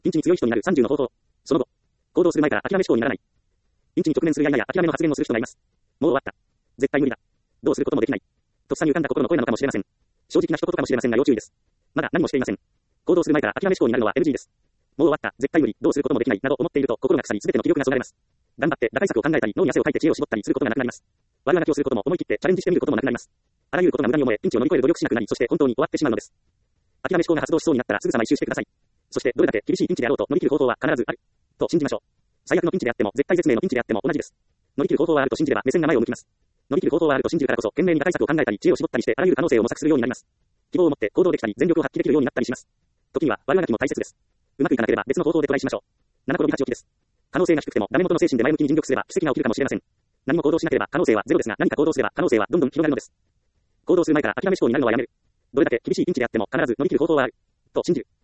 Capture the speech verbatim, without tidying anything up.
ピンチに強い人になるさんじゅうの方法。その後、行動する前から諦め思考にならない。ピンチに直面するやいなや諦めの発言をする人がいます。もう終わった。絶対無理だ。どうすることもできない。とっさに浮かんだ心の声なのかもしれません。正直な一言かもしれませんが要注意です。まだ何もしていません。行動する前から諦め思考になるのは エヌジー です。もう終わった、絶対無理、どうすることもできないなど思っていると心が腐り全ての気力がそがれます。頑張って打開策を考えたり脳に汗をかいて知恵を絞ったりすることがなくなります。悪あがきをすることも思い切ってチャレンジしてみることもなくなります。あらゆることが無駄に思えピンチを乗り越える努力しなくなりそして本当に終わってしまうのです。諦め思考が発動しそうになったらすぐさま一周してください。そしてどれだけ厳しいピンチであろうと乗り切る方法は必ずあると信じましょう。最悪のピンチであっても絶対絶命のピンチであっても同じです。乗り切る方法はあると信じれば目線が前を向きます。乗り切る方法はあると信じるからこそ懸命に打開策を考えたり知恵を絞ったりしてあらゆる可能性を模索するようになります。希望を持って行動できたり全力を発揮できるようになったりします。時には悪あがきも大切です。うまくいかなければ別の方法でトライしましょう。なな転びはち起きです。可能性が低くてもダメ元の精神で前向きに尽力すれば奇跡が起きるかもしれません。何も行動しなければ可能性はゼロですが何か行動すれば可能性はどんどん広がるのです。行動する前から諦め思考になるのはやめる。どれだけ厳しいピンチであっても必ず乗り切る方法はあると信じる。